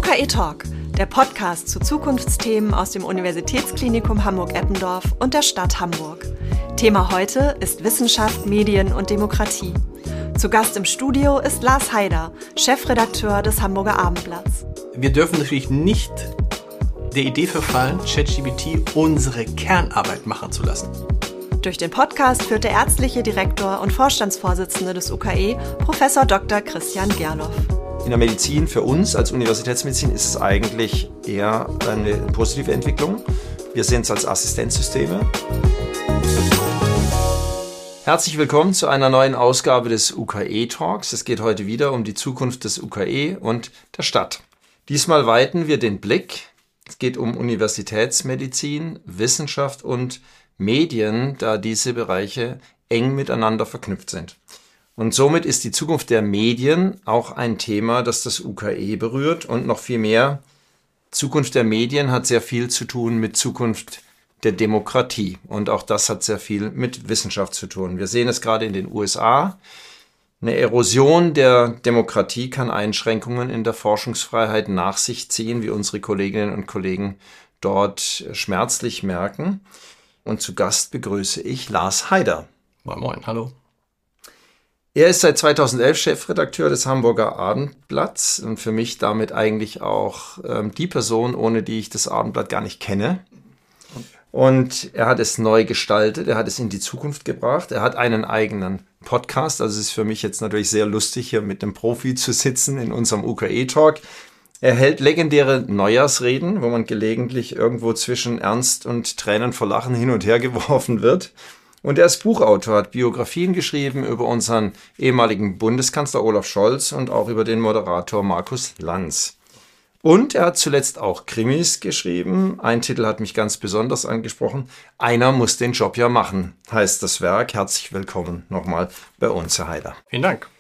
UKE Talk, der Podcast zu Zukunftsthemen aus dem Universitätsklinikum Hamburg-Eppendorf und der Stadt Hamburg. Thema heute ist Wissenschaft, Medien und Demokratie. Zu Gast im Studio ist Lars Haider, Chefredakteur des Hamburger Abendblatts. Wir dürfen natürlich nicht der Idee verfallen, ChatGPT unsere Kernarbeit machen zu lassen. Durch den Podcast führt der ärztliche Direktor und Vorstandsvorsitzende des UKE, Prof. Dr. Christian Gerloff. In der Medizin für uns als Universitätsmedizin ist es eigentlich eher eine positive Entwicklung. Wir sehen es als Assistenzsysteme. Herzlich willkommen zu einer neuen Ausgabe des UKE Talks. Es geht heute wieder um die Zukunft des UKE und der Stadt. Diesmal weiten wir den Blick. Es geht um Universitätsmedizin, Wissenschaft und Medien, da diese Bereiche eng miteinander verknüpft sind. Und somit ist die Zukunft der Medien auch ein Thema, das das UKE berührt und noch viel mehr. Zukunft der Medien hat sehr viel zu tun mit Zukunft der Demokratie und auch das hat sehr viel mit Wissenschaft zu tun. Wir sehen es gerade in den USA. Eine Erosion der Demokratie kann Einschränkungen in der Forschungsfreiheit nach sich ziehen, wie unsere Kolleginnen und Kollegen dort schmerzlich merken. Und zu Gast begrüße ich Lars Haider. Moin, moin, hallo. Er ist seit 2011 Chefredakteur des Hamburger Abendblatts und für mich damit eigentlich auch die Person, ohne die ich das Abendblatt gar nicht kenne. Und er hat es neu gestaltet, er hat es in die Zukunft gebracht, er hat einen eigenen Podcast. Also es ist für mich jetzt natürlich sehr lustig, hier mit dem Profi zu sitzen in unserem UKE-Talk. Er hält legendäre Neujahrsreden, wo man gelegentlich irgendwo zwischen Ernst und Tränen vor Lachen hin und her geworfen wird. Und er ist Buchautor, hat Biografien geschrieben über unseren ehemaligen Bundeskanzler Olaf Scholz und auch über den Moderator Markus Lanz. Und er hat zuletzt auch Krimis geschrieben. Ein Titel hat mich ganz besonders angesprochen. Einer muss den Job ja machen, heißt das Werk. Herzlich willkommen nochmal bei uns, Herr Haider. Vielen Dank.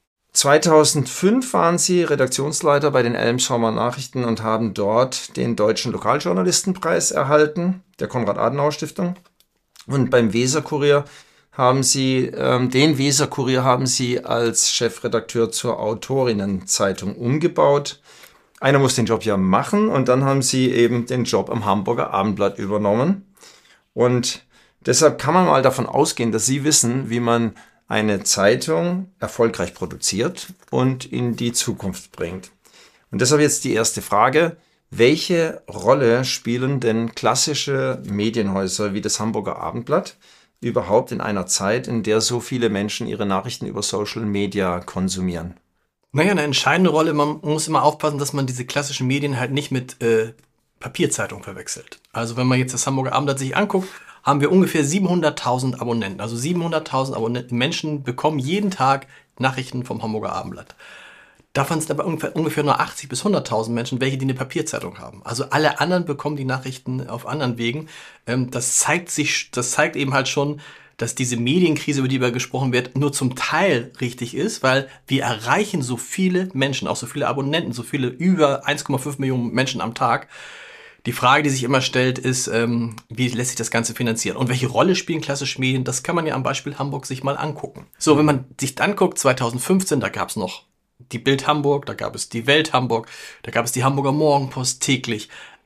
2005 waren Sie Redaktionsleiter bei den Elmshorner Nachrichten und haben dort den Deutschen Lokaljournalistenpreis erhalten, der Konrad-Adenauer-Stiftung. Und beim Weser-Kurier haben Sie, den Weser-Kurier haben Sie als Chefredakteur zur Autorinnenzeitung umgebaut. Einer muss den Job ja machen und dann haben Sie eben den Job am Hamburger Abendblatt übernommen. Und deshalb kann man mal davon ausgehen, dass Sie wissen, wie man eine Zeitung erfolgreich produziert und in die Zukunft bringt. Und deshalb jetzt die erste Frage. Welche Rolle spielen denn klassische Medienhäuser wie das Hamburger Abendblatt überhaupt in einer Zeit, in der so viele Menschen ihre Nachrichten über Social Media konsumieren? Naja, eine entscheidende Rolle, man muss immer aufpassen, dass man diese klassischen Medien halt nicht mit Papierzeitung verwechselt. Also wenn man jetzt das Hamburger Abendblatt sich anguckt, haben wir ungefähr 700.000 Abonnenten. Also 700.000 Menschen bekommen jeden Tag Nachrichten vom Hamburger Abendblatt. Davon sind aber ungefähr nur 80.000 bis 100.000 Menschen, welche die eine Papierzeitung haben. Also alle anderen bekommen die Nachrichten auf anderen Wegen. Das zeigt eben halt schon, dass diese Medienkrise, über die gesprochen wird, nur zum Teil richtig ist, weil wir erreichen so viele Menschen, auch so viele Abonnenten, so viele über 1,5 Millionen Menschen am Tag. Die Frage, die sich immer stellt, ist, wie lässt sich das Ganze finanzieren? Und welche Rolle spielen klassische Medien? Das kann man ja am Beispiel Hamburg sich mal angucken. So, wenn man sich anguckt, 2015, da gab es noch die Bild Hamburg, da gab es die Welt Hamburg, da gab es die Hamburger Morgenpost täglich.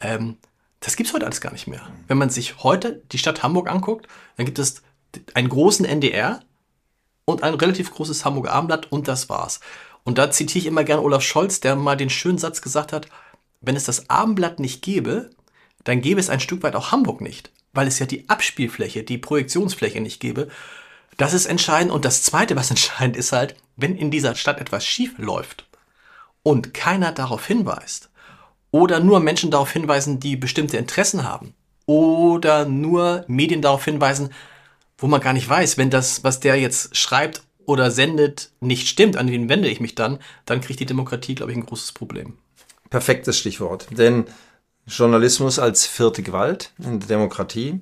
Das gibt's heute alles gar nicht mehr. Wenn man sich heute die Stadt Hamburg anguckt, dann gibt es einen großen NDR und ein relativ großes Hamburger Abendblatt und das war's. Und da zitiere ich immer gerne Olaf Scholz, der mal den schönen Satz gesagt hat, wenn es das Abendblatt nicht gäbe, dann gäbe es ein Stück weit auch Hamburg nicht, weil es ja die Abspielfläche, die Projektionsfläche nicht gäbe. Das ist entscheidend. Und das Zweite, was entscheidend ist halt, wenn in dieser Stadt etwas schief läuft und keiner darauf hinweist oder nur Menschen darauf hinweisen, die bestimmte Interessen haben oder nur Medien darauf hinweisen, wo man gar nicht weiß, wenn das, was der jetzt schreibt oder sendet, nicht stimmt, an wen wende ich mich dann kriegt die Demokratie, glaube ich, ein großes Problem. Perfektes Stichwort, denn Journalismus als vierte Gewalt in der Demokratie.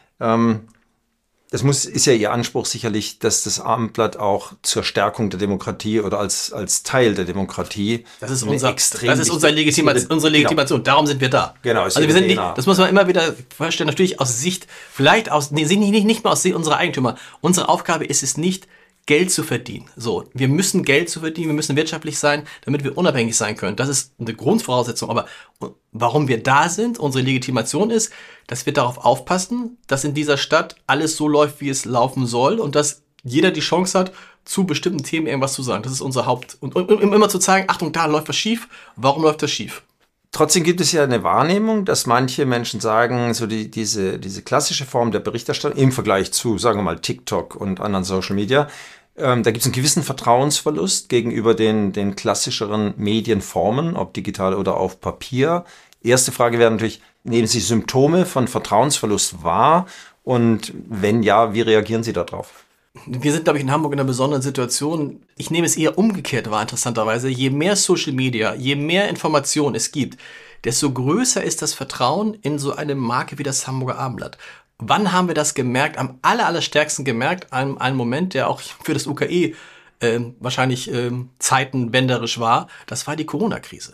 Ist ja Ihr Anspruch sicherlich, dass das Abendblatt auch zur Stärkung der Demokratie oder als Teil der Demokratie. Das ist unsere Legitimation. Genau. Darum sind wir da. Genau. Also wir sind nicht, das muss man immer wieder vorstellen, natürlich aus Sicht, nicht mal aus Sicht unserer Eigentümer. Unsere Aufgabe ist es nicht, Geld zu verdienen. So, wir müssen Geld zu verdienen, wir müssen wirtschaftlich sein, damit wir unabhängig sein können. Das ist eine Grundvoraussetzung. Aber warum wir da sind, unsere Legitimation ist, dass wir darauf aufpassen, dass in dieser Stadt alles so läuft, wie es laufen soll und dass jeder die Chance hat, zu bestimmten Themen irgendwas zu sagen. Das ist unser und immer zu zeigen, Achtung, da läuft was schief. Warum läuft das schief? Trotzdem gibt es ja eine Wahrnehmung, dass manche Menschen sagen, so diese klassische Form der Berichterstattung im Vergleich zu, sagen wir mal, TikTok und anderen Social Media, da gibt es einen gewissen Vertrauensverlust gegenüber den klassischeren Medienformen, ob digital oder auf Papier. Erste Frage wäre natürlich, nehmen Sie Symptome von Vertrauensverlust wahr? Und wenn ja, wie reagieren Sie darauf? Wir sind, glaube ich, in Hamburg in einer besonderen Situation. Ich nehme es eher umgekehrt wahr, interessanterweise. Je mehr Social Media, je mehr Information es gibt, desto größer ist das Vertrauen in so eine Marke wie das Hamburger Abendblatt. Wann haben wir das gemerkt? Am allerstärksten gemerkt, an einem Moment, der auch für das UKE wahrscheinlich zeitenwenderisch war. Das war die Corona-Krise.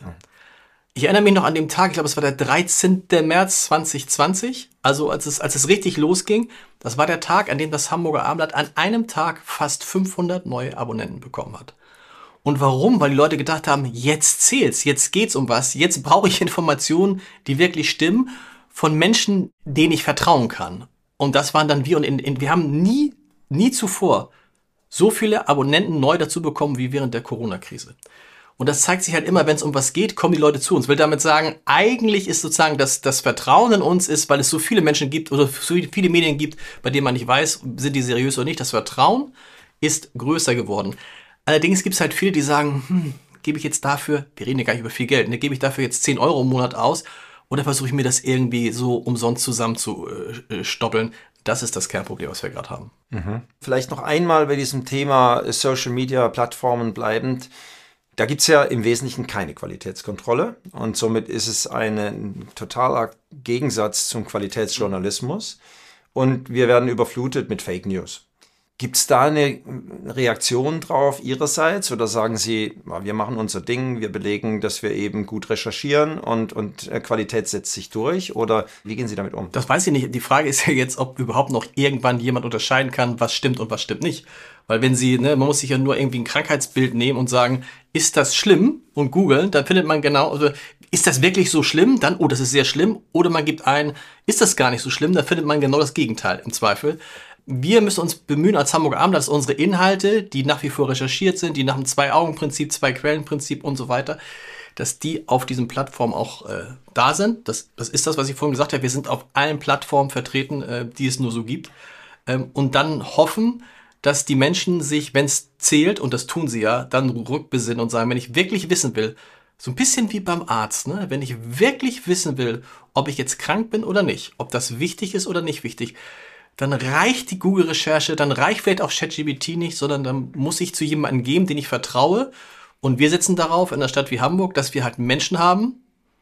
Ich erinnere mich noch an den Tag, ich glaube, es war der 13. März 2020, also als es richtig losging. Das war der Tag, an dem das Hamburger Abendblatt an einem Tag fast 500 neue Abonnenten bekommen hat. Und warum? Weil die Leute gedacht haben, jetzt zählt's, jetzt geht's um was, jetzt brauche ich Informationen, die wirklich stimmen, von Menschen, denen ich vertrauen kann. Und das waren dann wir. Und wir haben nie zuvor so viele Abonnenten neu dazu bekommen wie während der Corona-Krise. Und das zeigt sich halt immer, wenn es um was geht, kommen die Leute zu uns. Ich will damit sagen, eigentlich ist sozusagen das Vertrauen in uns ist, weil es so viele Menschen gibt oder so viele Medien gibt, bei denen man nicht weiß, sind die seriös oder nicht. Das Vertrauen ist größer geworden. Allerdings gibt es halt viele, die sagen, gebe ich jetzt dafür, wir reden ja gar nicht über viel Geld, ne, gebe ich dafür jetzt 10 Euro im Monat aus oder versuche ich mir das irgendwie so umsonst zusammenzustoppeln. Das ist das Kernproblem, was wir gerade haben. Vielleicht noch einmal bei diesem Thema Social Media Plattformen bleibend. Da gibt es ja im Wesentlichen keine Qualitätskontrolle und somit ist es ein totaler Gegensatz zum Qualitätsjournalismus und wir werden überflutet mit Fake News. Gibt es da eine Reaktion drauf Ihrerseits oder sagen Sie, wir machen unser Ding, wir belegen, dass wir eben gut recherchieren und Qualität setzt sich durch oder wie gehen Sie damit um? Das weiß ich nicht. Die Frage ist ja jetzt, ob überhaupt noch irgendwann jemand unterscheiden kann, was stimmt und was stimmt nicht. Weil wenn Sie, man muss sich ja nur irgendwie ein Krankheitsbild nehmen und sagen, ist das schlimm? Und googeln, dann findet man genau, also ist das wirklich so schlimm? Dann, das ist sehr schlimm. Oder man gibt ein, ist das gar nicht so schlimm? Dann findet man genau das Gegenteil im Zweifel. Wir müssen uns bemühen als Hamburger Abendblatt, dass unsere Inhalte, die nach wie vor recherchiert sind, die nach dem 2-Augen-Prinzip, 2-Quellen-Prinzip und so weiter, dass die auf diesen Plattformen auch da sind. Das ist das, was ich vorhin gesagt habe. Wir sind auf allen Plattformen vertreten, die es nur so gibt. Und dann hoffen, dass die Menschen sich, wenn es zählt, und das tun sie ja, dann rückbesinnen und sagen, wenn ich wirklich wissen will, so ein bisschen wie beim Arzt, ne? Wenn ich wirklich wissen will, ob ich jetzt krank bin oder nicht, ob das wichtig ist oder nicht wichtig, dann reicht die Google-Recherche, dann reicht vielleicht auch ChatGPT nicht, sondern dann muss ich zu jemandem gehen, den ich vertraue. Und wir setzen darauf in einer Stadt wie Hamburg, dass wir halt Menschen haben,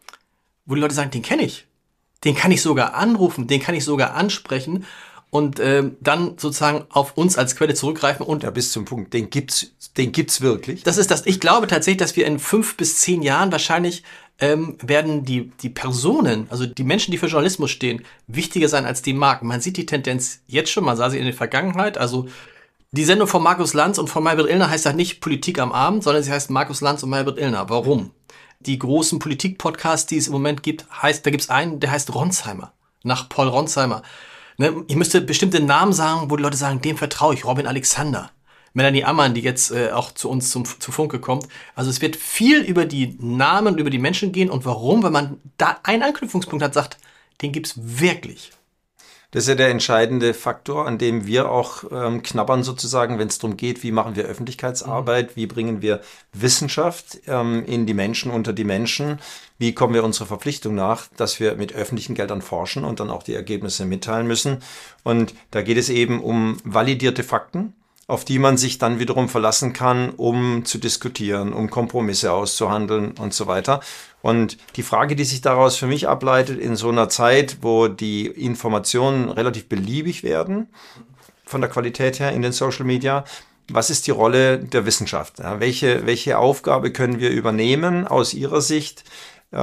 wo die Leute sagen, den kenne ich. Den kann ich sogar anrufen, den kann ich sogar ansprechen und dann sozusagen auf uns als Quelle zurückgreifen. Und ja, bis zum Punkt, den gibt's wirklich. Das ist das. Ich glaube tatsächlich, dass wir in 5 bis 10 Jahren wahrscheinlich werden die Personen, also die Menschen, die für Journalismus stehen, wichtiger sein als die Marken. Man sieht die Tendenz jetzt schon, man sah sie in der Vergangenheit. Also die Sendung von Markus Lanz und von Maybrit Illner heißt halt nicht Politik am Abend, sondern sie heißt Markus Lanz und Maybrit Illner. Warum? Die großen Politik-Podcasts, die es im Moment gibt, da gibt's einen, der heißt Ronsheimer, nach Paul Ronsheimer. Ne? Ich müsste bestimmte Namen sagen, wo die Leute sagen, dem vertraue ich, Robin Alexander. Melanie Ammann, die jetzt auch zu uns zu Funke kommt. Also es wird viel über die Namen und über die Menschen gehen. Und warum? Wenn man da einen Anknüpfungspunkt hat, sagt, den gibt's wirklich. Das ist ja der entscheidende Faktor, an dem wir auch knabbern sozusagen, wenn es darum geht, wie machen wir Öffentlichkeitsarbeit, wie bringen wir Wissenschaft in die Menschen, unter die Menschen, wie kommen wir unserer Verpflichtung nach, dass wir mit öffentlichen Geldern forschen und dann auch die Ergebnisse mitteilen müssen. Und da geht es eben um validierte Fakten, auf die man sich dann wiederum verlassen kann, um zu diskutieren, um Kompromisse auszuhandeln und so weiter. Und die Frage, die sich daraus für mich ableitet, in so einer Zeit, wo die Informationen relativ beliebig werden, von der Qualität her in den Social Media, was ist die Rolle der Wissenschaft? Ja, welche Aufgabe können wir übernehmen aus Ihrer Sicht,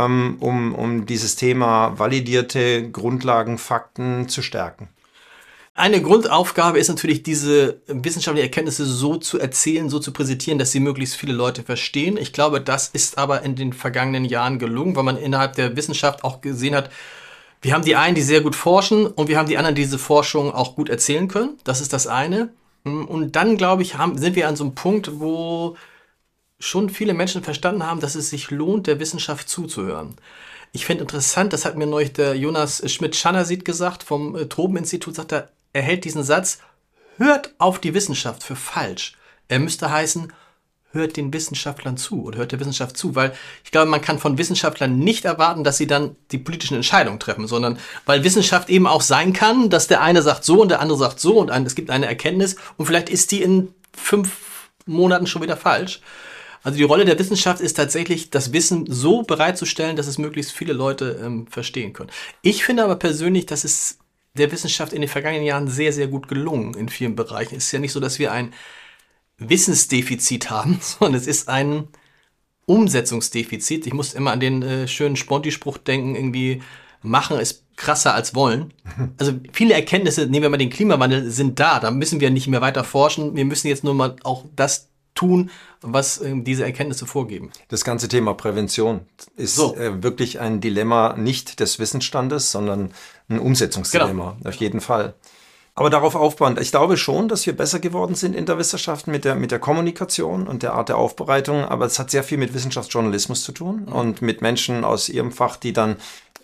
um dieses Thema validierte Grundlagen, Fakten zu stärken? Eine Grundaufgabe ist natürlich, diese wissenschaftlichen Erkenntnisse so zu erzählen, so zu präsentieren, dass sie möglichst viele Leute verstehen. Ich glaube, das ist aber in den vergangenen Jahren gelungen, weil man innerhalb der Wissenschaft auch gesehen hat, wir haben die einen, die sehr gut forschen und wir haben die anderen, die diese Forschung auch gut erzählen können. Das ist das eine. Und dann, glaube ich, sind wir an so einem Punkt, wo schon viele Menschen verstanden haben, dass es sich lohnt, der Wissenschaft zuzuhören. Ich finde interessant, das hat mir neulich der Jonas Schmidt-Schanasit gesagt, vom Tropen-Institut, sagt er hält diesen Satz, hört auf die Wissenschaft für falsch. Er müsste heißen, hört den Wissenschaftlern zu oder hört der Wissenschaft zu, weil ich glaube, man kann von Wissenschaftlern nicht erwarten, dass sie dann die politischen Entscheidungen treffen, sondern weil Wissenschaft eben auch sein kann, dass der eine sagt so und der andere sagt so und es gibt eine Erkenntnis und vielleicht ist die in 5 Monaten schon wieder falsch. Also die Rolle der Wissenschaft ist tatsächlich, das Wissen so bereitzustellen, dass es möglichst viele Leute verstehen können. Ich finde aber persönlich, dass es der Wissenschaft in den vergangenen Jahren sehr, sehr gut gelungen in vielen Bereichen. Es ist ja nicht so, dass wir ein Wissensdefizit haben, sondern es ist ein Umsetzungsdefizit. Ich muss immer an den schönen Sponti-Spruch denken, irgendwie machen ist krasser als wollen. Also viele Erkenntnisse, nehmen wir mal den Klimawandel, sind da müssen wir nicht mehr weiter forschen. Wir müssen jetzt nur mal auch das tun, was diese Erkenntnisse vorgeben. Das ganze Thema Prävention ist wirklich ein Dilemma nicht des Wissensstandes, sondern ein Umsetzungsdilemma, genau. Auf jeden Fall. Aber darauf aufbauend, ich glaube schon, dass wir besser geworden sind in der Wissenschaft mit der Kommunikation und der Art der Aufbereitung, aber es hat sehr viel mit Wissenschaftsjournalismus zu tun und mit Menschen aus ihrem Fach, die dann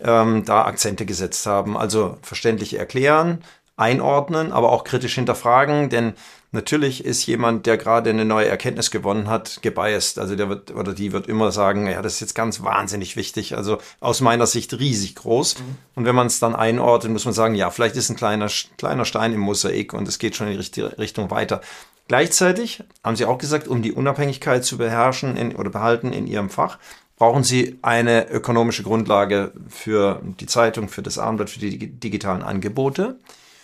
da Akzente gesetzt haben, also verständlich erklären, einordnen, aber auch kritisch hinterfragen, denn natürlich ist jemand, der gerade eine neue Erkenntnis gewonnen hat, gebiased. Also der wird oder die wird immer sagen, ja, das ist jetzt ganz wahnsinnig wichtig. Also aus meiner Sicht riesig groß. Und wenn man es dann einordnet, muss man sagen, ja, vielleicht ist ein kleiner Stein im Mosaik und es geht schon in die richtige Richtung weiter. Gleichzeitig haben Sie auch gesagt, um die Unabhängigkeit zu beherrschen oder behalten in Ihrem Fach, brauchen Sie eine ökonomische Grundlage für die Zeitung, für das Abendblatt, für die digitalen Angebote.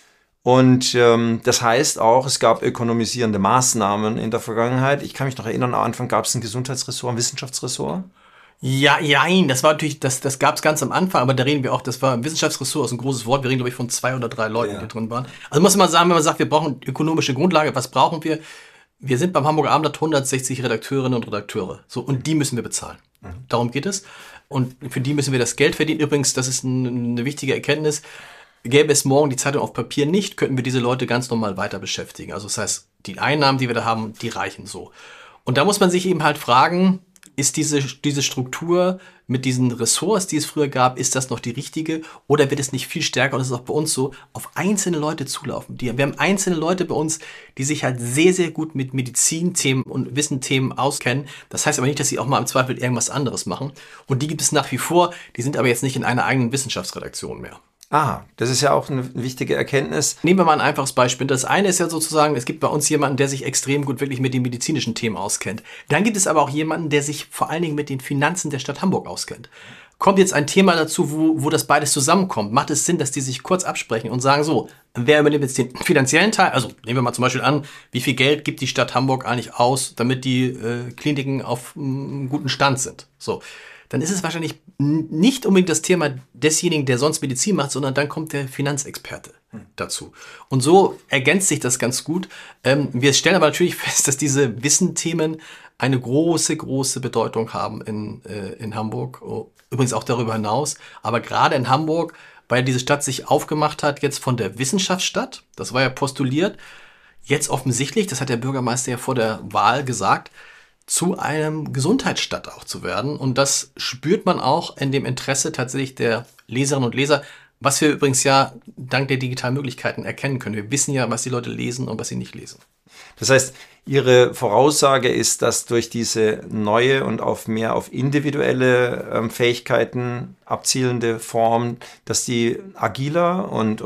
Und das heißt auch, es gab ökonomisierende Maßnahmen in der Vergangenheit. Ich kann mich noch erinnern, am Anfang gab es ein Gesundheitsressort, ein Wissenschaftsressort. Ja, das war natürlich, das gab es ganz am Anfang, aber da reden wir auch, das war ein Wissenschaftsressort, ist ein großes Wort, wir reden, glaube ich, von 2 oder 3 Leuten, die drin waren. Also muss man sagen, wenn man sagt, wir brauchen ökonomische Grundlage, was brauchen wir? Wir sind beim Hamburger Abendblatt 160 Redakteurinnen und Redakteure. So, und die müssen wir bezahlen. Darum geht es. Und für die müssen wir das Geld verdienen. Übrigens, das ist eine wichtige Erkenntnis. Gäbe es morgen die Zeitung auf Papier nicht, könnten wir diese Leute ganz normal weiter beschäftigen. Also das heißt, die Einnahmen, die wir da haben, die reichen so. Und da muss man sich eben halt fragen, ist diese Struktur mit diesen Ressorts, die es früher gab, ist das noch die richtige? Oder wird es nicht viel stärker, und das ist auch bei uns so, auf einzelne Leute zulaufen? Wir haben einzelne Leute bei uns, die sich halt sehr, sehr gut mit Medizinthemen und Wissenthemen auskennen. Das heißt aber nicht, dass sie auch mal im Zweifel irgendwas anderes machen. Und die gibt es nach wie vor, die sind aber jetzt nicht in einer eigenen Wissenschaftsredaktion mehr. Ah, das ist ja auch eine wichtige Erkenntnis. Nehmen wir mal ein einfaches Beispiel. Das eine ist ja sozusagen, es gibt bei uns jemanden, der sich extrem gut wirklich mit den medizinischen Themen auskennt. Dann gibt es aber auch jemanden, der sich vor allen Dingen mit den Finanzen der Stadt Hamburg auskennt. Kommt jetzt ein Thema dazu, wo das beides zusammenkommt, macht es Sinn, dass die sich kurz absprechen und sagen so, wer übernimmt jetzt den finanziellen Teil? Also nehmen wir mal zum Beispiel an, wie viel Geld gibt die Stadt Hamburg eigentlich aus, damit die Kliniken auf einem guten Stand sind? So. Dann ist es wahrscheinlich nicht unbedingt das Thema desjenigen, der sonst Medizin macht, sondern dann kommt der Finanzexperte dazu. Und so ergänzt sich das ganz gut. Wir stellen aber natürlich fest, dass diese Wissenthemen eine große, große Bedeutung haben in Hamburg. Übrigens auch darüber hinaus. Aber gerade in Hamburg, weil diese Stadt sich aufgemacht hat, jetzt von der Wissenschaftsstadt, das war ja postuliert, jetzt offensichtlich, das hat der Bürgermeister ja vor der Wahl gesagt, zu einem Gesundheitsstadt auch zu werden. Und das spürt man auch in dem Interesse tatsächlich der Leserinnen und Leser, was wir übrigens ja dank der digitalen Möglichkeiten erkennen können. Wir wissen ja, was die Leute lesen und was sie nicht lesen. Das heißt, Ihre Voraussage ist, dass durch diese neue und mehr auf individuelle Fähigkeiten abzielende Form, dass die agiler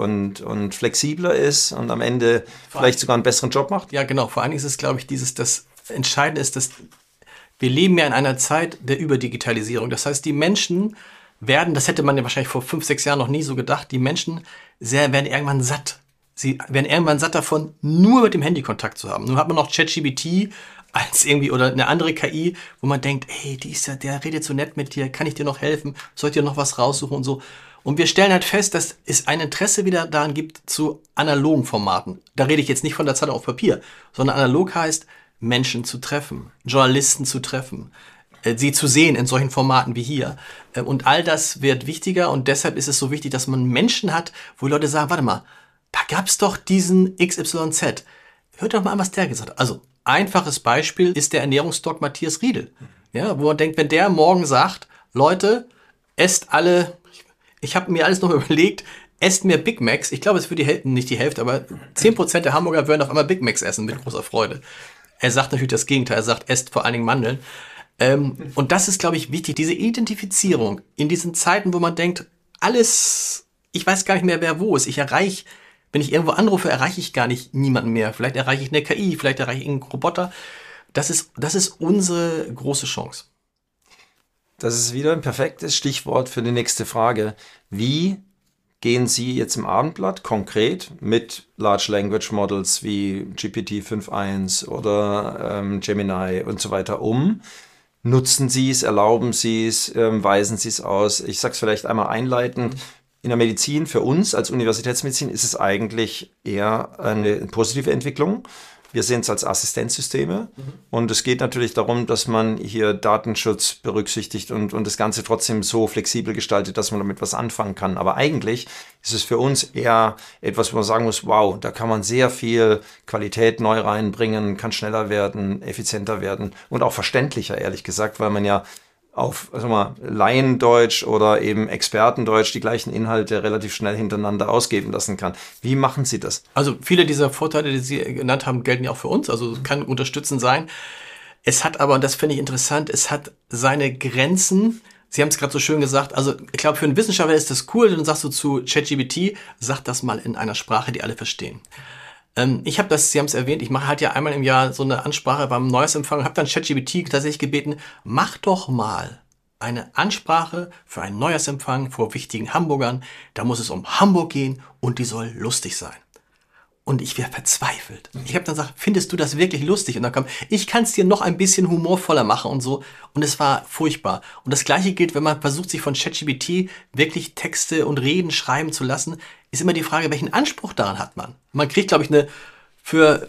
und flexibler ist und am Ende vielleicht sogar einen besseren Job macht? Ja, genau. Vor allen Dingen ist es, glaube ich, das Entscheidende ist, dass wir leben ja in einer Zeit der Überdigitalisierung. Das heißt, die Menschen werden, das hätte man ja wahrscheinlich vor 5, 6 Jahren noch nie so gedacht, die Menschen werden irgendwann satt. Sie werden irgendwann satt davon, nur mit dem Handy Kontakt zu haben. Nun hat man noch ChatGPT als irgendwie, oder eine andere KI, wo man denkt, ey, der redet so nett mit dir, kann ich dir noch helfen, soll ich dir noch was raussuchen und so. Und wir stellen halt fest, dass es ein Interesse wieder daran gibt zu analogen Formaten. Da rede ich jetzt nicht von der Zeitung auf Papier, sondern analog heißt, Menschen zu treffen, Journalisten zu treffen, sie zu sehen in solchen Formaten wie hier. Und all das wird wichtiger und deshalb ist es so wichtig, dass man Menschen hat, wo Leute sagen, warte mal, da gab's doch diesen XYZ. Hört doch mal an, was der gesagt hat. Also, einfaches Beispiel ist der Ernährungsdoc Matthias Riedel. Ja, wo man denkt, wenn der morgen sagt, Leute, esst alle, ich habe mir alles noch überlegt, esst mehr Big Macs. Ich glaube, es wird nicht die Hälfte, aber 10% der Hamburger würden auf einmal Big Macs essen mit großer Freude. Er sagt natürlich das Gegenteil. Er sagt, esst vor allen Dingen Mandeln. Und das ist, glaube ich, wichtig. Diese Identifizierung in diesen Zeiten, wo man denkt, alles, ich weiß gar nicht mehr, wer wo ist. Wenn ich irgendwo anrufe, erreiche ich gar nicht niemanden mehr. Vielleicht erreiche ich eine KI, vielleicht erreiche ich einen Roboter. Das ist unsere große Chance. Das ist wieder ein perfektes Stichwort für die nächste Frage. Wie gehen Sie jetzt im Abendblatt konkret mit Large Language Models wie GPT-5.1 oder Gemini und so weiter um? Nutzen Sie es, erlauben Sie es, weisen Sie es aus? Ich sage es vielleicht einmal einleitend. In der Medizin, für uns als Universitätsmedizin, ist es eigentlich eher eine positive Entwicklung. Wir sehen es als Assistenzsysteme und es geht natürlich darum, dass man hier Datenschutz berücksichtigt und das Ganze trotzdem so flexibel gestaltet, dass man damit was anfangen kann. Aber eigentlich ist es für uns eher etwas, wo man sagen muss, wow, da kann man sehr viel Qualität neu reinbringen, kann schneller werden, effizienter werden und auch verständlicher, ehrlich gesagt, weil man ja auf Laiendeutsch oder eben Expertendeutsch die gleichen Inhalte relativ schnell hintereinander ausgeben lassen kann. Wie machen Sie das? Also viele dieser Vorteile, die Sie genannt haben, gelten ja auch für uns. Also kann unterstützend sein. Es hat aber, und das finde ich interessant, es hat seine Grenzen. Sie haben es gerade so schön gesagt. Also ich glaube, für einen Wissenschaftler ist das cool. Dann sagst du zu ChatGPT, sag das mal in einer Sprache, die alle verstehen. Ich habe das, Sie haben es erwähnt, ich mache halt ja einmal im Jahr so eine Ansprache beim Neujahrsempfang und habe dann ChatGPT tatsächlich gebeten, mach doch mal eine Ansprache für einen Neujahrsempfang vor wichtigen Hamburgern. Da muss es um Hamburg gehen und die soll lustig sein. Und ich wäre verzweifelt. Ich habe dann gesagt, findest du das wirklich lustig? Und dann kam, ich kann es dir noch ein bisschen humorvoller machen und so. Und es war furchtbar. Und das Gleiche gilt, wenn man versucht, sich von ChatGPT wirklich Texte und Reden schreiben zu lassen, ist immer die Frage, welchen Anspruch daran hat man? Man kriegt, glaube ich, für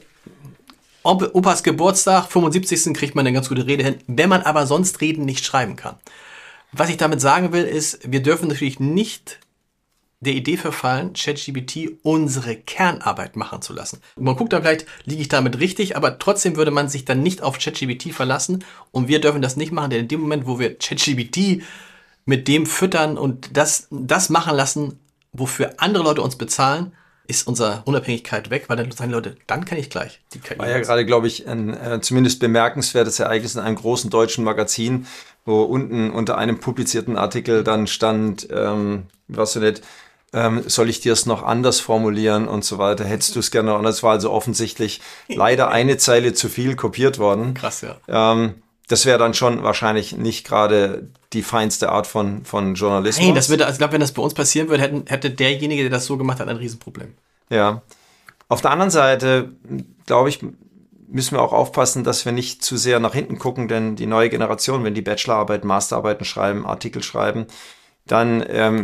Opas Geburtstag, 75. kriegt man eine ganz gute Rede hin, wenn man aber sonst Reden nicht schreiben kann. Was ich damit sagen will, ist, wir dürfen natürlich nicht der Idee verfallen, ChatGPT unsere Kernarbeit machen zu lassen. Man guckt dann vielleicht, liege ich damit richtig, aber trotzdem würde man sich dann nicht auf ChatGPT verlassen und wir dürfen das nicht machen, denn in dem Moment, wo wir ChatGPT mit dem füttern und das machen lassen, wofür andere Leute uns bezahlen, ist unsere Unabhängigkeit weg, weil dann sagen Leute, dann kann ich gleich die KI. War ja gerade, glaube ich, ein zumindest bemerkenswertes Ereignis in einem großen deutschen Magazin, wo unten unter einem publizierten Artikel dann stand, was so nett, soll ich dir es noch anders formulieren und so weiter, hättest du es gerne. Und das war also offensichtlich leider eine Zeile zu viel kopiert worden. Krass, ja. Das wäre dann schon wahrscheinlich nicht gerade die feinste Art von Journalismus. Nein, ich glaube, wenn das bei uns passieren würde, hätte derjenige, der das so gemacht hat, ein Riesenproblem. Ja. Auf der anderen Seite, glaube ich, müssen wir auch aufpassen, dass wir nicht zu sehr nach hinten gucken, denn die neue Generation, wenn die Bachelorarbeiten, Masterarbeiten schreiben, Artikel schreiben, dann,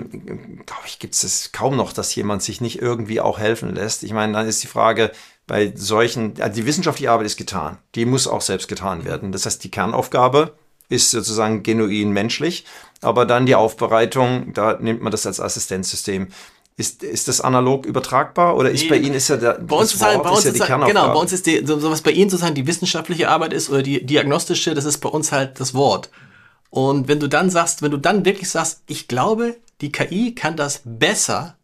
glaube ich, gibt es kaum noch, dass jemand sich nicht irgendwie auch helfen lässt. Ich meine, dann ist die Frage, bei solchen, also die wissenschaftliche Arbeit ist getan. Die muss auch selbst getan werden. Das heißt, die Kernaufgabe ist sozusagen genuin menschlich, aber dann die Aufbereitung, da nimmt man das als Assistenzsystem. Ist das analog übertragbar oder ist bei Ihnen ist ja die Kernaufgabe? Genau, bei uns ist was bei Ihnen sozusagen die wissenschaftliche Arbeit ist oder die diagnostische, das ist bei uns halt das Wort. Und wenn du dann wirklich sagst, ich glaube, die KI kann das besser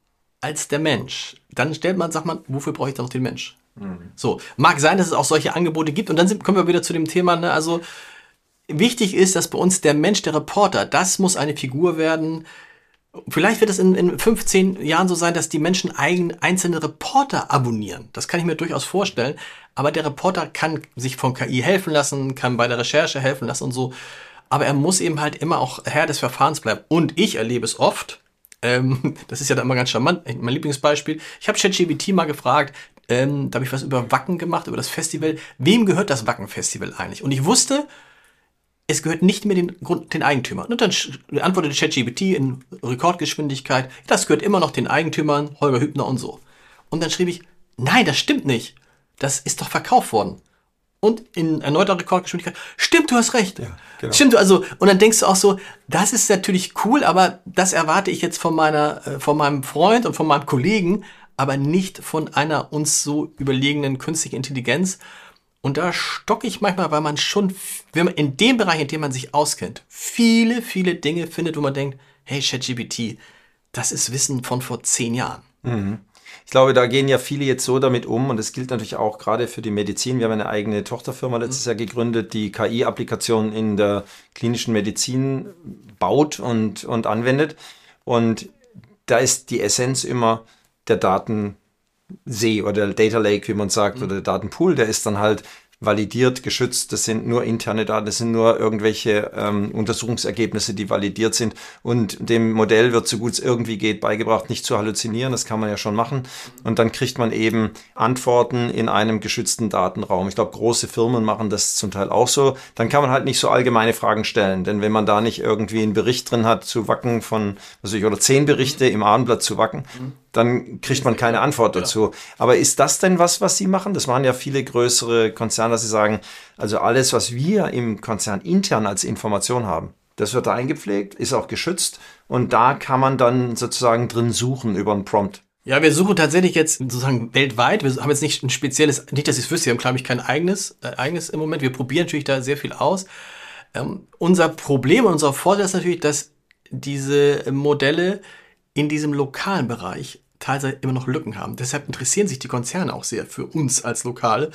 als der Mensch, dann sagt man, wofür brauche ich dann noch den Mensch? Mhm. So, mag sein, dass es auch solche Angebote gibt und dann kommen wir wieder zu dem Thema, ne? Also wichtig ist, dass bei uns der Mensch, der Reporter, das muss eine Figur werden. Vielleicht wird es in 15 Jahren so sein, dass die Menschen einzelne Reporter abonnieren. Das kann ich mir durchaus vorstellen. Aber der Reporter kann sich von KI helfen lassen, kann bei der Recherche helfen lassen und so. Aber er muss eben halt immer auch Herr des Verfahrens bleiben. Und ich erlebe es oft, das ist ja dann immer ganz charmant, mein Lieblingsbeispiel, ich habe ChatGPT mal gefragt, Da habe ich was über Wacken gemacht, über das Festival. Wem gehört das Wacken-Festival eigentlich? Und ich wusste, es gehört nicht mehr den Eigentümern. Und dann antwortete ChatGPT in Rekordgeschwindigkeit, das gehört immer noch den Eigentümern, Holger Hübner und so. Und dann schrieb ich, nein, das stimmt nicht. Das ist doch verkauft worden. Und in erneuter Rekordgeschwindigkeit, stimmt, du hast recht. Ja, genau. Stimmt, also, und dann denkst du auch so, das ist natürlich cool, aber das erwarte ich jetzt von meinem Freund und von meinem Kollegen, aber nicht von einer uns so überlegenen künstlichen Intelligenz. Und da stocke ich manchmal, weil man schon, wenn man in dem Bereich, in dem man sich auskennt, viele, viele Dinge findet, wo man denkt, hey, ChatGPT, das ist Wissen von vor 10 Jahren. Mhm. Ich glaube, da gehen ja viele jetzt so damit um und das gilt natürlich auch gerade für die Medizin. Wir haben eine eigene Tochterfirma letztes Jahr gegründet, die KI-Applikationen in der klinischen Medizin baut und anwendet. Und da ist die Essenz immer der Datensee oder der Data Lake, wie man sagt, oder der Datenpool, der ist dann halt validiert, geschützt. Das sind nur interne Daten, das sind nur irgendwelche Untersuchungsergebnisse, die validiert sind. Und dem Modell wird, so gut es irgendwie geht, beigebracht, nicht zu halluzinieren. Das kann man ja schon machen. Und dann kriegt man eben Antworten in einem geschützten Datenraum. Ich glaube, große Firmen machen das zum Teil auch so. Dann kann man halt nicht so allgemeine Fragen stellen. Denn wenn man da nicht irgendwie einen Bericht drin hat zu Wacken oder 10 Berichte im Abendblatt zu Wacken, dann kriegt man keine Antwort dazu. Aber ist das denn was Sie machen? Das machen ja viele größere Konzerne, dass sie sagen, also alles, was wir im Konzern intern als Information haben, das wird da eingepflegt, ist auch geschützt und da kann man dann sozusagen drin suchen über einen Prompt. Ja, wir suchen tatsächlich jetzt sozusagen weltweit. Wir haben jetzt nicht ein spezielles, nicht, dass ich es wüsste, wir haben, glaube ich, kein eigenes im Moment. Wir probieren natürlich da sehr viel aus. Unser Problem und unser Vorteil ist natürlich, dass diese Modelle in diesem lokalen Bereich teilweise immer noch Lücken haben. Deshalb interessieren sich die Konzerne auch sehr für uns als Lokale.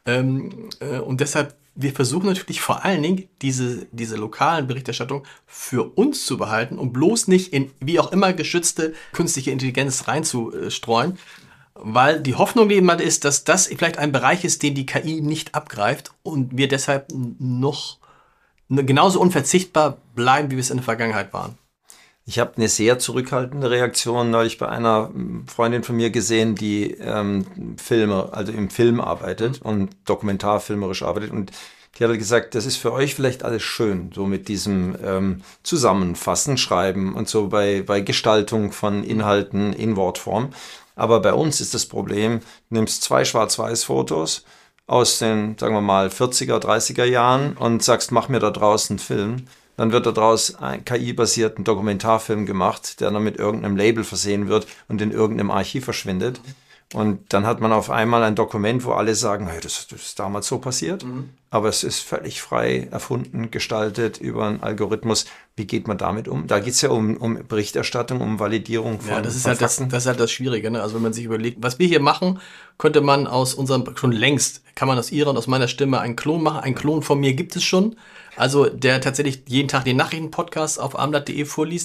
Und deshalb, wir versuchen natürlich vor allen Dingen, diese lokalen Berichterstattung für uns zu behalten und bloß nicht in wie auch immer geschützte künstliche Intelligenz reinzustreuen, weil die Hoffnung eben ist, dass das vielleicht ein Bereich ist, den die KI nicht abgreift und wir deshalb noch genauso unverzichtbar bleiben, wie wir es in der Vergangenheit waren. Ich habe eine sehr zurückhaltende Reaktion neulich bei einer Freundin von mir gesehen, die im Film arbeitet und dokumentarfilmerisch arbeitet. Und die hat gesagt, das ist für euch vielleicht alles schön, so mit diesem Zusammenfassen, Schreiben und so bei Gestaltung von Inhalten in Wortform. Aber bei uns ist das Problem, du nimmst 2 Schwarz-Weiß-Fotos aus den, sagen wir mal, 40er, 30er Jahren und sagst, mach mir da draußen einen Film. Dann wird daraus ein KI-basierten Dokumentarfilm gemacht, der dann mit irgendeinem Label versehen wird und in irgendeinem Archiv verschwindet. Und dann hat man auf einmal ein Dokument, wo alle sagen, hey, das ist damals so passiert. Aber es ist völlig frei erfunden, gestaltet über einen Algorithmus. Wie geht man damit um? Da geht es ja um Berichterstattung, um Validierung von Fakten. Das ist halt das Schwierige. Ne? Also wenn man sich überlegt, was wir hier machen, könnte man schon längst, kann man aus Ihrer und aus meiner Stimme einen Klon machen. Einen Klon von mir gibt es schon. Also der tatsächlich jeden Tag den Nachrichtenpodcast auf abendblatt.de vorliest.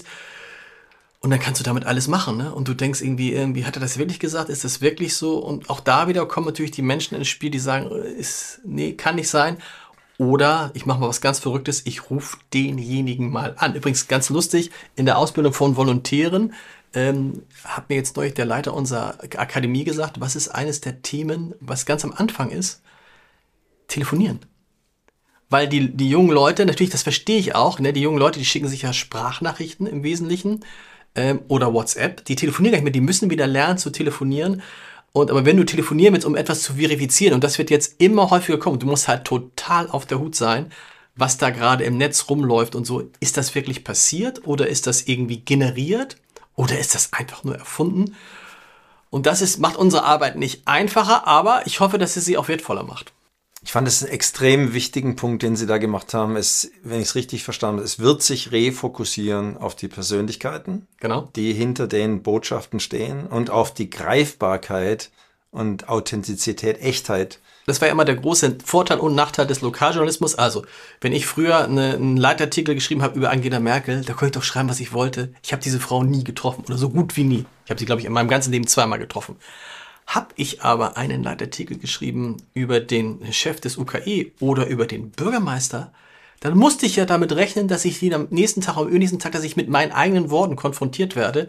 Und dann kannst du damit alles machen, ne? Und du denkst irgendwie, hat er das wirklich gesagt? Ist das wirklich so? Und auch da wieder kommen natürlich die Menschen ins Spiel, die sagen, nee, kann nicht sein. Oder ich mache mal was ganz Verrücktes, ich rufe denjenigen mal an. Übrigens ganz lustig, in der Ausbildung von Volontären hat mir jetzt neulich der Leiter unserer Akademie gesagt, was ist eines der Themen, was ganz am Anfang ist? Telefonieren. Weil die jungen Leute, natürlich, das verstehe ich auch, ne? Die jungen Leute, die schicken sich ja Sprachnachrichten im Wesentlichen oder WhatsApp, die telefonieren gar nicht mehr, die müssen wieder lernen zu telefonieren. Aber wenn du telefonieren willst, um etwas zu verifizieren, und das wird jetzt immer häufiger kommen, du musst halt total auf der Hut sein, was da gerade im Netz rumläuft und so. Ist das wirklich passiert oder ist das irgendwie generiert oder ist das einfach nur erfunden? Und das macht unsere Arbeit nicht einfacher, aber ich hoffe, dass es sie auch wertvoller macht. Ich fand es einen extrem wichtigen Punkt, den Sie da gemacht haben. Wenn ich es richtig verstanden habe, es wird sich refokussieren auf die Persönlichkeiten, genau, die hinter den Botschaften stehen und auf die Greifbarkeit und Authentizität, Echtheit. Das war ja immer der große Vorteil und Nachteil des Lokaljournalismus. Also, wenn ich früher einen Leitartikel geschrieben habe über Angela Merkel, da konnte ich doch schreiben, was ich wollte. Ich habe diese Frau nie getroffen oder so gut wie nie. Ich habe sie, glaube ich, in meinem ganzen Leben 2-mal getroffen. Habe ich aber einen Leitartikel geschrieben über den Chef des UKE oder über den Bürgermeister, dann musste ich ja damit rechnen, dass ich am nächsten Tag, dass ich mit meinen eigenen Worten konfrontiert werde.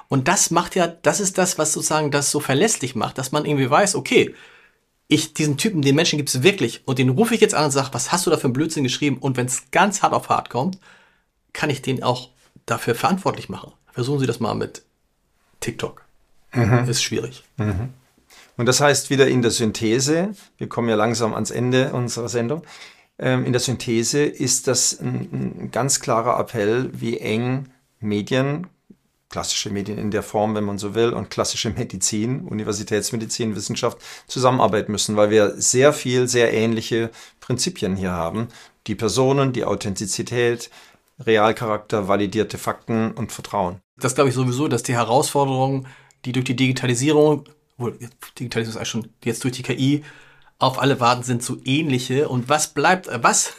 Und das ist das, was sozusagen das so verlässlich macht, dass man irgendwie weiß, okay, diesen Typen, den Menschen gibt es wirklich und den rufe ich jetzt an und sage, was hast du da für einen Blödsinn geschrieben? Und wenn es ganz hart auf hart kommt, kann ich den auch dafür verantwortlich machen. Versuchen Sie das mal mit TikTok. Ist schwierig. Und das heißt wieder in der Synthese, wir kommen ja langsam ans Ende unserer Sendung, in der Synthese ist das ein ganz klarer Appell, wie eng Medien, klassische Medien in der Form, wenn man so will, und klassische Medizin, Universitätsmedizin, Wissenschaft zusammenarbeiten müssen, weil wir sehr ähnliche Prinzipien hier haben. Die Personen, die Authentizität, Realcharakter, validierte Fakten und Vertrauen. Das glaube ich sowieso, dass die Herausforderungen, die durch die Digitalisierung, Digitalisierung ist eigentlich schon jetzt durch die KI, auf alle warten, sind so ähnliche. Und was bleibt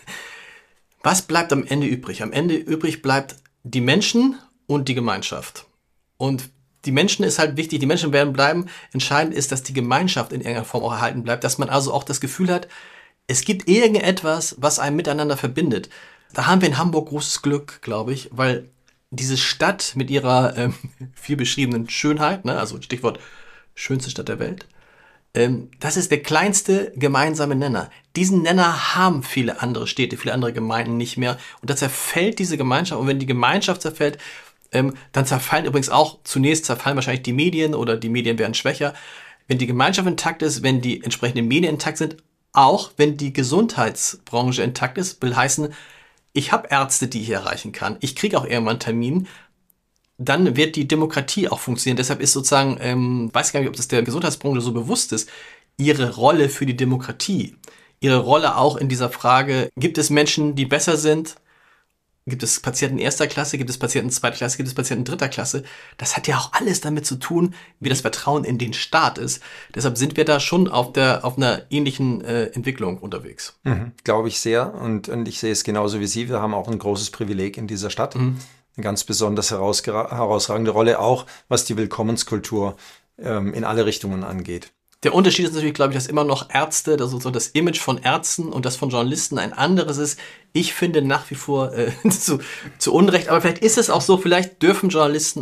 am Ende übrig? Am Ende übrig bleibt die Menschen und die Gemeinschaft. Und die Menschen ist halt wichtig, die Menschen werden bleiben. Entscheidend ist, dass die Gemeinschaft in irgendeiner Form auch erhalten bleibt, dass man also auch das Gefühl hat, es gibt irgendetwas, was einem miteinander verbindet. Da haben wir in Hamburg großes Glück, glaube ich, weil diese Stadt mit ihrer viel beschriebenen Schönheit, ne, also Stichwort schönste Stadt der Welt, das ist der kleinste gemeinsame Nenner. Diesen Nenner haben viele andere Städte, viele andere Gemeinden nicht mehr. Und da zerfällt diese Gemeinschaft. Und wenn die Gemeinschaft zerfällt, dann zerfallen wahrscheinlich die Medien oder die Medien werden schwächer. Wenn die Gemeinschaft intakt ist, wenn die entsprechenden Medien intakt sind, auch wenn die Gesundheitsbranche intakt ist, will heißen, ich habe Ärzte, die ich erreichen kann. Ich kriege auch irgendwann einen Termin. Dann wird die Demokratie auch funktionieren. Deshalb ist sozusagen, weiß gar nicht, ob das der Gesundheitsbranche so bewusst ist, ihre Rolle für die Demokratie, ihre Rolle auch in dieser Frage, gibt es Menschen, die besser sind? Gibt es Patienten erster Klasse? Gibt es Patienten zweiter Klasse? Gibt es Patienten dritter Klasse? Das hat ja auch alles damit zu tun, wie das Vertrauen in den Staat ist. Deshalb sind wir da schon auf einer ähnlichen Entwicklung unterwegs. Glaube ich sehr. Und ich sehe es genauso wie Sie. Wir haben auch ein großes Privileg in dieser Stadt. Eine ganz besonders herausragende Rolle, auch was die Willkommenskultur in alle Richtungen angeht. Der Unterschied ist natürlich, glaube ich, dass immer noch Ärzte, das Image von Ärzten und das von Journalisten ein anderes ist. Ich finde nach wie vor zu Unrecht, aber vielleicht ist es auch so, vielleicht dürfen Journalisten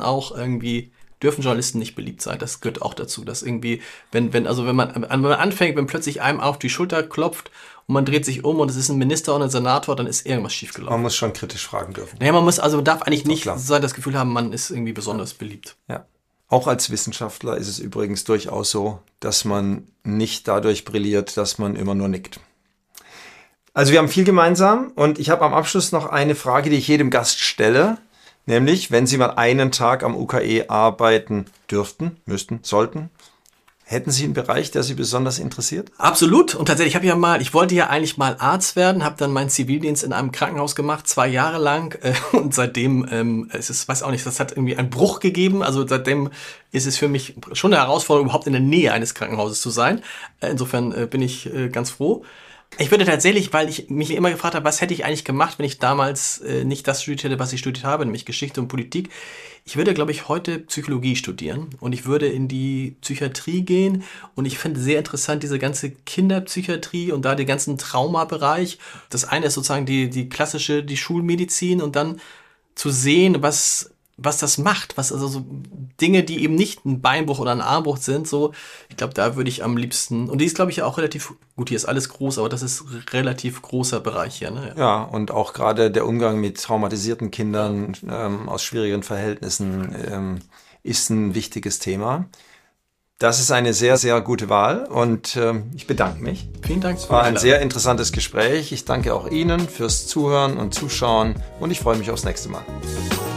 nicht beliebt sein. Das gehört auch dazu, dass irgendwie, wenn man anfängt, wenn plötzlich einem auf die Schulter klopft und man dreht sich um und es ist ein Minister und ein Senator, dann ist irgendwas schiefgelaufen. Man muss schon kritisch fragen dürfen. Naja, man darf eigentlich nicht das Gefühl haben, man ist irgendwie besonders beliebt. Ja. Auch als Wissenschaftler ist es übrigens durchaus so, dass man nicht dadurch brilliert, dass man immer nur nickt. Also wir haben viel gemeinsam und ich habe am Abschluss noch eine Frage, die ich jedem Gast stelle, nämlich, wenn Sie mal einen Tag am UKE arbeiten dürften, müssten, sollten, hätten Sie einen Bereich, der Sie besonders interessiert? Absolut. Und tatsächlich, ich wollte ja eigentlich mal Arzt werden, habe dann meinen Zivildienst in einem Krankenhaus gemacht, 2 Jahre lang. Und seitdem, das hat irgendwie einen Bruch gegeben. Also seitdem ist es für mich schon eine Herausforderung, überhaupt in der Nähe eines Krankenhauses zu sein. Insofern bin ich ganz froh. Ich würde tatsächlich, weil ich mich immer gefragt habe, was hätte ich eigentlich gemacht, wenn ich damals nicht das studiert hätte, was ich studiert habe, nämlich Geschichte und Politik. Ich würde, glaube ich, heute Psychologie studieren und ich würde in die Psychiatrie gehen und ich finde sehr interessant diese ganze Kinderpsychiatrie und da den ganzen Traumabereich. Das eine ist sozusagen die klassische, die Schulmedizin und dann zu sehen, was das macht, also so Dinge, die eben nicht ein Beinbruch oder ein Armbruch sind, so, ich glaube, da würde ich am liebsten, und die ist, glaube ich, ja auch relativ, gut, hier ist alles groß, aber das ist ein relativ großer Bereich hier, ne? Ja, und auch gerade der Umgang mit traumatisierten Kindern aus schwierigen Verhältnissen ist ein wichtiges Thema. Das ist eine sehr, sehr gute Wahl und ich bedanke mich. Vielen Dank. Es war ein sehr interessantes Gespräch. Ich danke auch Ihnen fürs Zuhören und Zuschauen und ich freue mich aufs nächste Mal.